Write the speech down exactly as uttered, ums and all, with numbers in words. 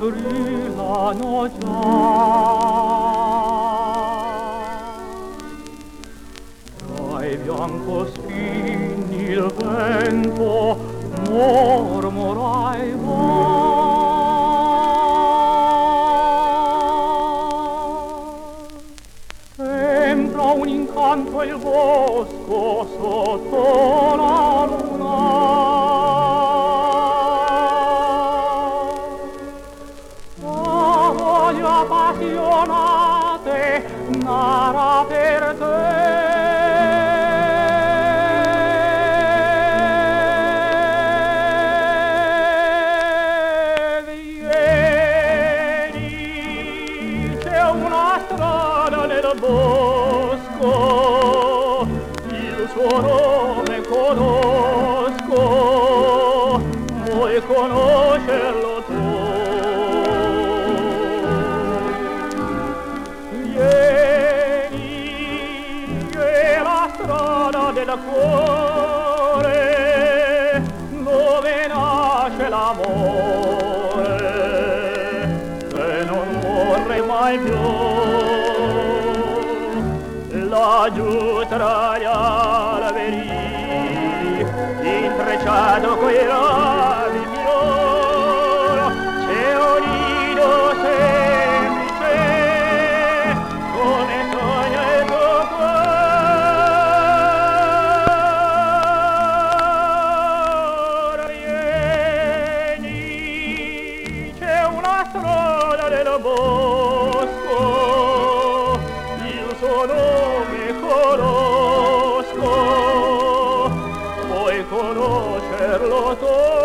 brillano già. Tra i biancospini il vento mormora e va. Sembra un incanto il bosco sotto la luna. Appassionate narra per te. Vieni, c'è una strada nel bosco, il suo nome conosco, vuoi conoscerlo tu? Strada del cuore dove nasce l'amore che non muore mai più. Laggiù tra gli alberi intrecciato coi rami fior c'è un nido semplice come sogna il tuo cuore. Strada del bosco, il suo nome conosco, puoi conoscerlo tu.